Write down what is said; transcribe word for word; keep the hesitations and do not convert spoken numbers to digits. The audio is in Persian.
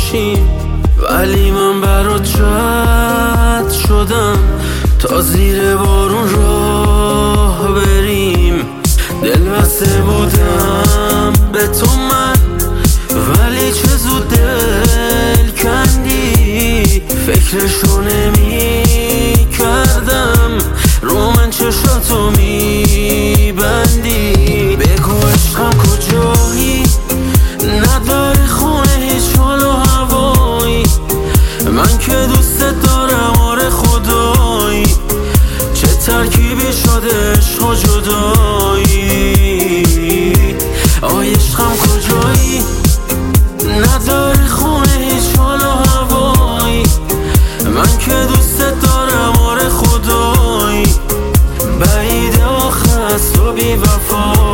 باشیم، ولی من برات رد شدم تا زیر بارون راه بریم. دل بسته بودم به تو من، ولی چه زود دل کندی. فکرشو نمی کردم رو من چشاتو می بندی. بگو عشقم کجایی، نداری خونه هیچ حال و هوایی. من که دوست دارم آره خدایی، چه ترکیبی شده عشق و جدایی. آی عشقم کجایی، نداری خونه هیچ حال و هوایی. من که دوست دارم آره خدایی، بعیده و خست و بی وفایی.